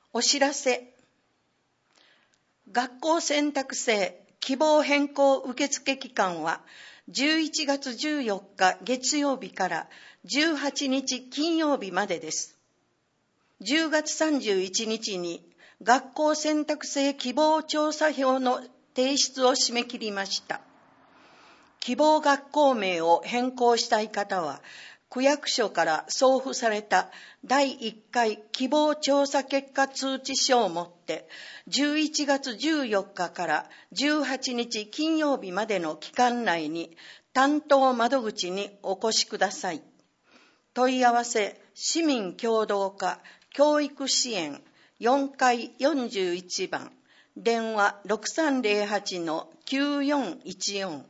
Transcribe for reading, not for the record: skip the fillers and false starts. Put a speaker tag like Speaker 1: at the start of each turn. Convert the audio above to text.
Speaker 1: お知らせ。学校選択制希望変更受付期間は11月14日月曜日から18日金曜日までです。10月31日に学校選択制希望調査票の提出を締め切りました。希望学校名を変更したい方は、区役所から送付された第1回希望調査結果通知書をもって11月14日から18日金曜日までの期間内に担当窓口にお越しください。問い合わせ市民協働課教育支援4階41番電話 6308-9414